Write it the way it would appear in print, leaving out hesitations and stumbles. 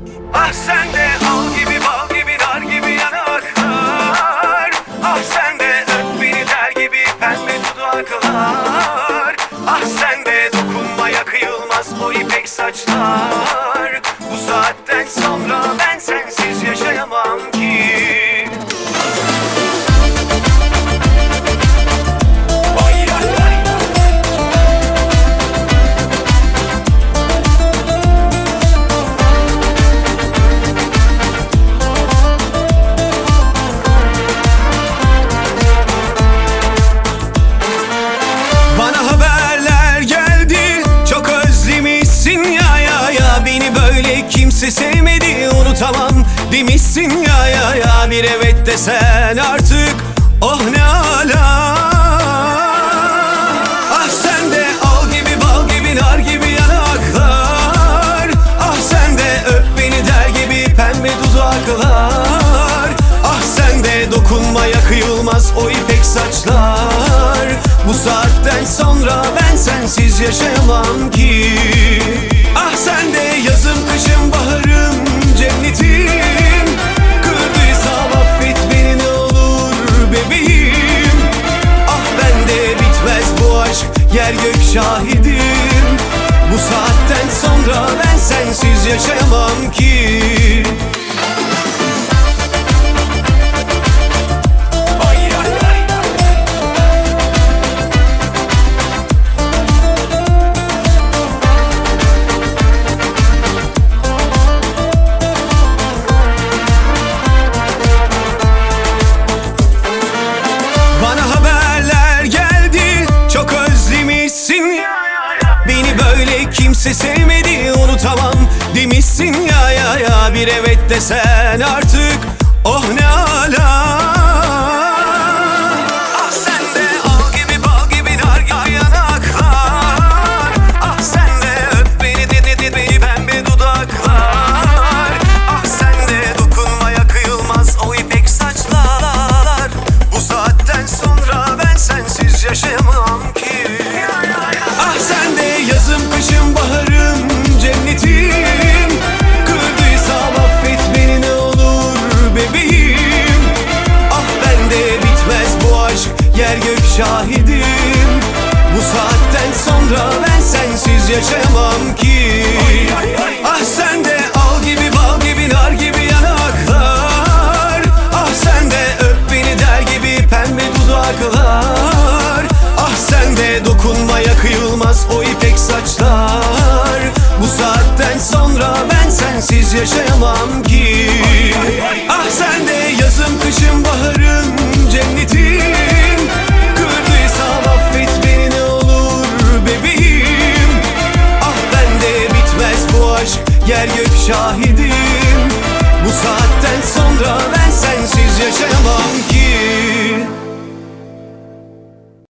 Ah sen de al gibi bal gibi nar gibi yanaklar. Ah sen de öp beni der gibi pembe dudaklar. Ah sen de dokunmaya kıyılmaz o ipek saçlar. Bu saatten sonra ben sensiz yaşayamam ki. Kimse sevmedi unutamam demişsin ya bir evet desen artık oh ne ala. Ah sen de al gibi bal gibi nar gibi yanaklar. Ah sen de öp beni der gibi pembe dudaklar. Ah sen de dokunmaya kıyılmaz o ipek saçlar. Bu saatten sonra ben sensiz yaşayamam ki. Ah sen de yazım kışım baharım cennetim. Kırdıysam affet beni ne olur bebeğim. Ah bende bitmez bu aşk yer gök şahidim. Bu saatten sonra ben sensiz yaşayamam ki. Kimse sevmedi unutamam demişsin ya bir evet desen artık oh ne ala. Ah sen de al gibi bal gibi nar gibi yanaklar. Ah sen de öp beni beni pembe dudaklar. Ah sen de dokunmaya kıyılmaz o ipek saçlar. Bu saatten sonra ben sensiz yaşayamam ki. Ah sen de yazım kışım baharım cennetim. Kırdıysam affet beni ne olur bebeğim. Ah bende bitmez bu aşk yer gök şahidim. Bu saatten sonra ben sensiz yaşayamam ki. Ah sen de al gibi bal gibi nar gibi yanaklar. Ah sen de öp beni der gibi pembe dudaklar. Ah sen de dokunmaya kıyılmaz o ipek saçlar. Bu saatten sonra ben sensiz yaşayamam ki. Ah sen de yazım kışım baharım cennetim. Kırdıysam affet beni ne olur bebeğim. Ah bende bitmez bu aşk yer gök şahidim.